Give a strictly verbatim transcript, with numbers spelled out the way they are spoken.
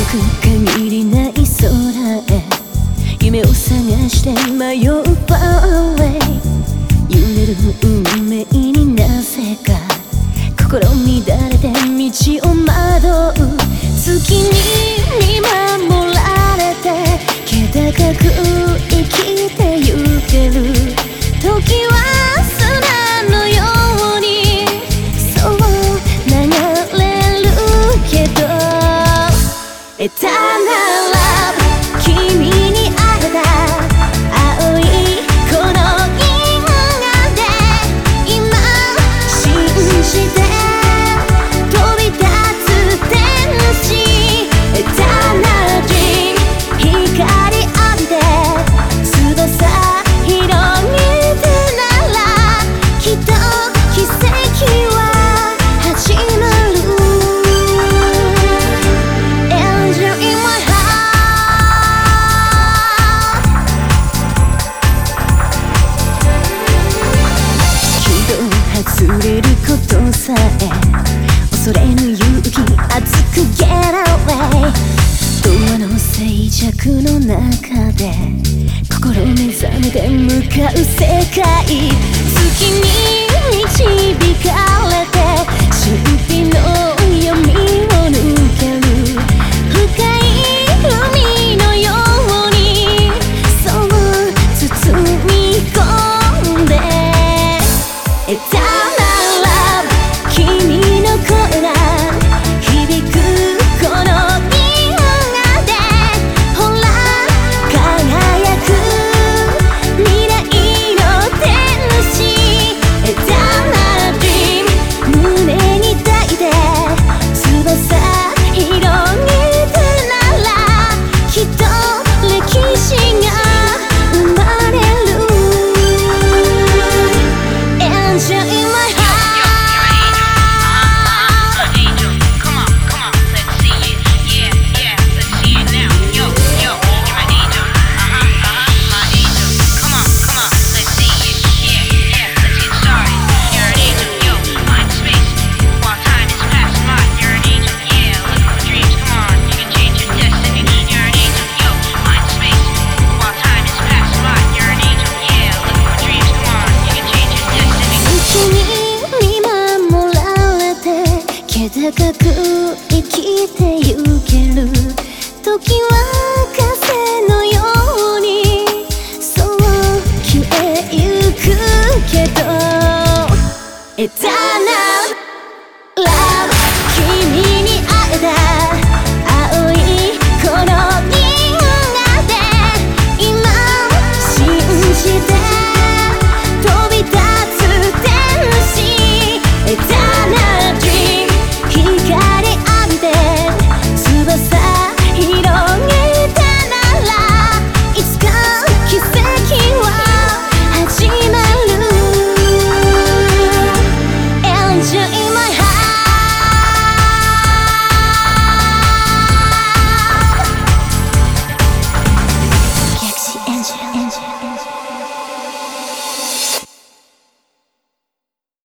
限りない空へ夢を探して迷うファーウェイ揺れる運命になぜか心乱れて道を惑う月に見守られて気高く生きてゆける時は砂のようにそう流れるけどエターナルラブ君に会えた青いこの銀河で今信じて飛び立つ天使エターナルドリーム光浴びて翼広げてならきっと奇跡は始まる Angel in my heart 気が外れることさえ恐れぬ勇気熱く Get away ドアの静寂の中で心目覚めて向かう世界月に